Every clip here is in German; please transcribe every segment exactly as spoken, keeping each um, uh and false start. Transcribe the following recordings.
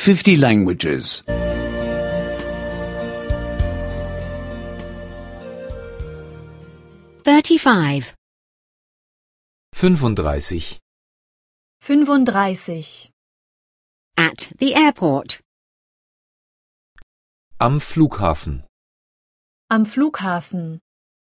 fifty languages. thirty-five. fünfunddreißig. fünfunddreißig. At the airport. Am Flughafen. Am Flughafen.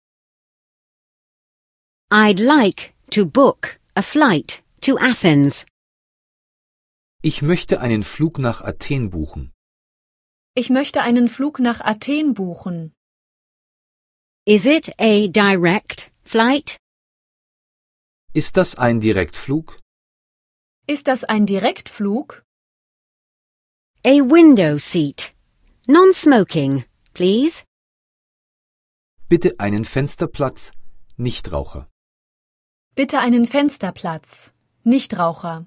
I'd like to book a flight to Athens. Ich möchte einen Flug nach Athen buchen. Ich möchte einen Flug nach Athen buchen. Is it a direct flight? Ist das ein Direktflug? Ist das ein Direktflug? A window seat. Non-smoking, please. Bitte einen Fensterplatz, Nichtraucher. Bitte einen Fensterplatz. Nichtraucher.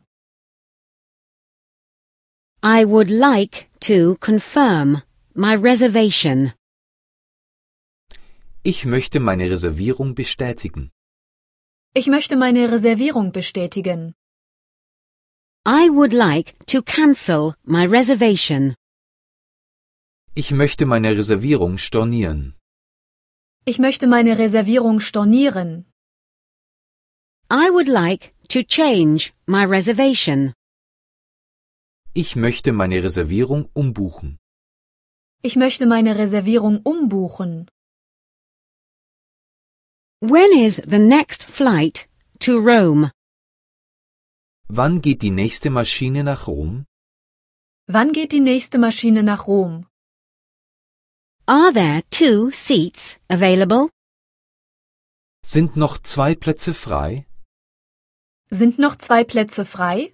I would like to confirm my reservation. Ich möchte meine Reservierung bestätigen. Ich möchte meine Reservierung bestätigen. I would like to cancel my reservation. Ich möchte meine Reservierung stornieren. Ich möchte meine Reservierung stornieren. I would like to change my reservation. Ich möchte meine Reservierung umbuchen. Ich möchte meine Reservierung umbuchen. When is the next flight to Rome? Wann geht die nächste Maschine nach Rom? Wann geht die nächste Maschine nach Rom? Are there two seats available? Sind noch zwei Plätze frei? Sind noch zwei Plätze frei?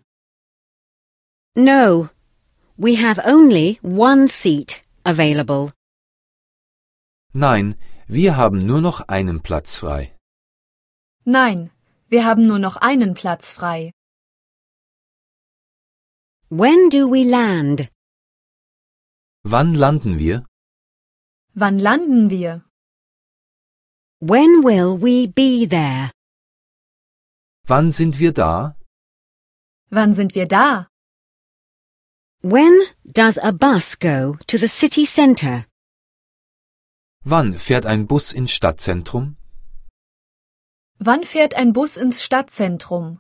No, we have only one seat available. Nein, wir haben nur noch einen Platz frei. Nein, wir haben nur noch einen Platz frei. When do we land? Wann landen wir? Wann landen wir? When will we be there? Wann sind wir da? Wann sind wir da? When does a bus go to the city centre? Wann fährt ein Bus ins Stadtzentrum? Wann fährt ein Bus ins Stadtzentrum?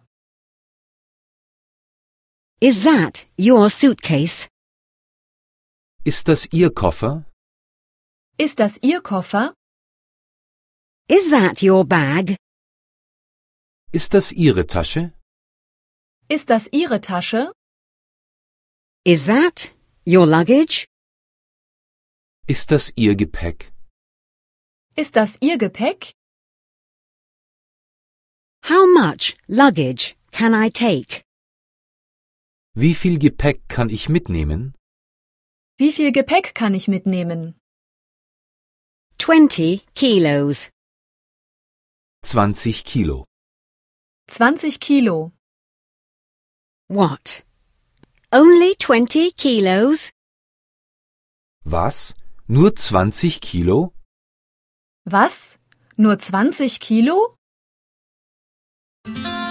Is that your suitcase? Ist das Ihr Koffer? Ist das Ihr Koffer? Is that your bag? Ist das Ihre Tasche? Ist das Ihre Tasche? Is that your luggage? Ist das Ihr Gepäck? Ist das Ihr Gepäck? How much luggage can I take? Wie viel Gepäck kann ich mitnehmen? Wie viel Gepäck kann ich mitnehmen? Twenty kilos. zwanzig Kilo. zwanzig Kilo. What? Only twenty kilos? Was? Nur zwanzig Kilo? Was? Nur zwanzig Kilo?